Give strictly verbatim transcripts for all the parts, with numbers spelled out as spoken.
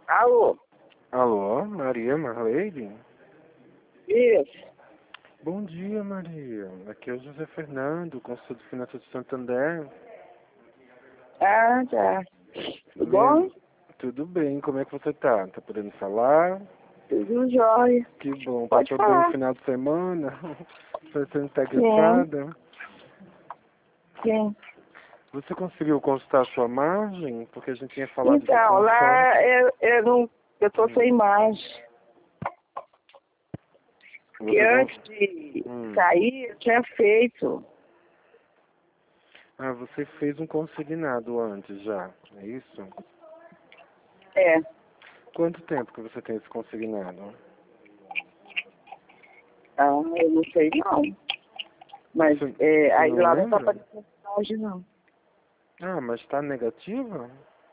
Alô? Alô, Maria Marleide? Isso. Bom dia, Maria. Aqui é o José Fernando, consultor de finanças de Santander. Ah, tá. Tudo E bom? aí, tudo bem, como é que você tá? Tá podendo falar? Tudo jóia. Que bom, Pode passou bem o falar. final de semana? Você não tá Sim, gripada? sim. Você conseguiu consultar a sua margem? Porque a gente tinha falado de Então, conforme. lá eu, eu não. Eu tô sem imagem. Porque Você con... antes de Hum. sair, eu tinha feito. Ah, você fez um consignado antes já, é isso? É. Quanto tempo que você tem esse consignado? Ah, eu não sei não. Mas Você, é, você aí não lá não tá lembra? aparecendo imagem, não. Ah, mas tá negativa?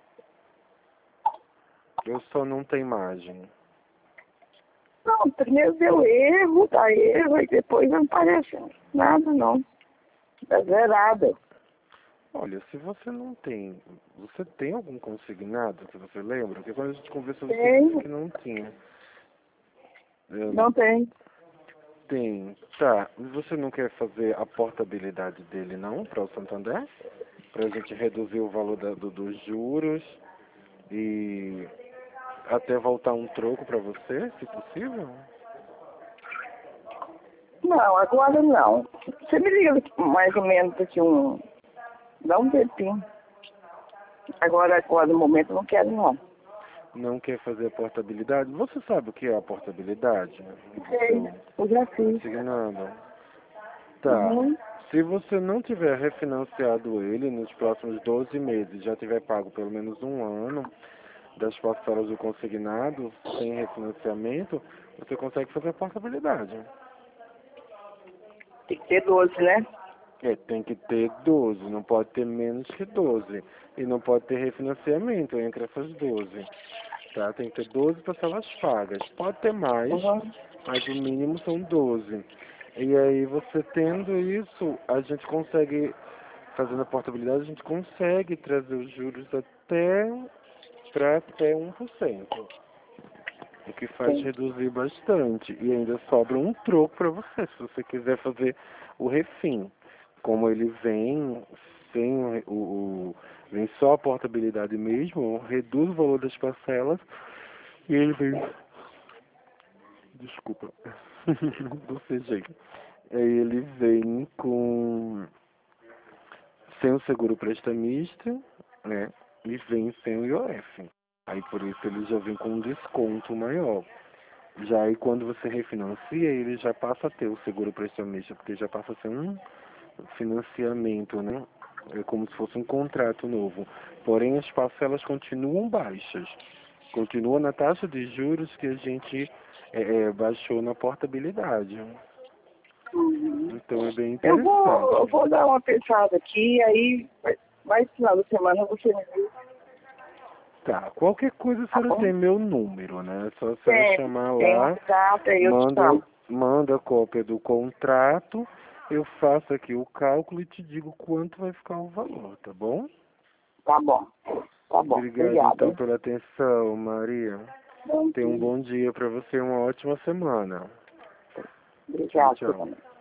Eu só não tem imagem. Não, primeiro deu erro, dá erro, e depois não aparece nada, não. Tá zerada. Olha, se você não tem... Você tem algum consignado que você lembra? Porque quando a gente conversou, você disse Tem, que não tinha. Eu não tem. tem. Tá. E você não quer fazer a portabilidade dele, não? Para o Santander? Para a gente reduzir o valor da, do, dos juros e até voltar um troco para você, se possível? Não, agora não. Você me liga mais ou menos daqui um. Dá um tempinho. Agora, agora no momento, eu não quero, não. Não quer fazer a portabilidade? Você sabe o que é a portabilidade? Sei, eu já fiz. Consignado. Tá. Uhum. Se você não tiver refinanciado ele nos próximos doze meses, já tiver pago pelo menos um ano das parcelas do consignado, sem refinanciamento, você consegue fazer a portabilidade. Tem que ter doze, né? É, tem que ter doze, não pode ter menos que doze. E não pode ter refinanciamento entre essas doze. Tá? Tem que ter doze parcelas pagas. Pode ter mais, Uhum. mas o mínimo são doze. E aí você tendo isso, a gente consegue, fazendo a portabilidade, a gente consegue trazer os juros até para até um por cento. O que faz Sim. reduzir bastante. E ainda sobra um troco para você, se você quiser fazer o refim. Como ele vem sem o, o, o- vem só a portabilidade mesmo, reduz o valor das parcelas e ele vem. Desculpa. Bocejei. Aí ele vem com sem o seguro prestamista, né? E vem sem o I O F. Aí por isso ele já vem com um desconto maior. Já aí quando você refinancia, ele já passa a ter o seguro prestamista, porque já passa a ser um financiamento, né? É como se fosse um contrato novo. Porém, as parcelas continuam baixas. Continua na taxa de juros que a gente é, é, baixou na portabilidade. Uhum. Então é bem Eu vou, eu interessante. vou dar uma pensada aqui, aí vai- mais final da semana você me diz, Tá, qualquer coisa a tá senhora bom? tem meu número, né? É só a senhora Tem, chamar tem um lá, WhatsApp, aí eu te manda, chamo. manda a cópia do contrato, eu faço aqui o cálculo e te digo quanto vai ficar o valor, tá bom? Tá bom, tá bom. Obrigado Obrigada, então hein? pela atenção, Maria. Bom Tenha um dia. bom dia para você e uma ótima semana. Tchau, Obrigada, você tchau. também.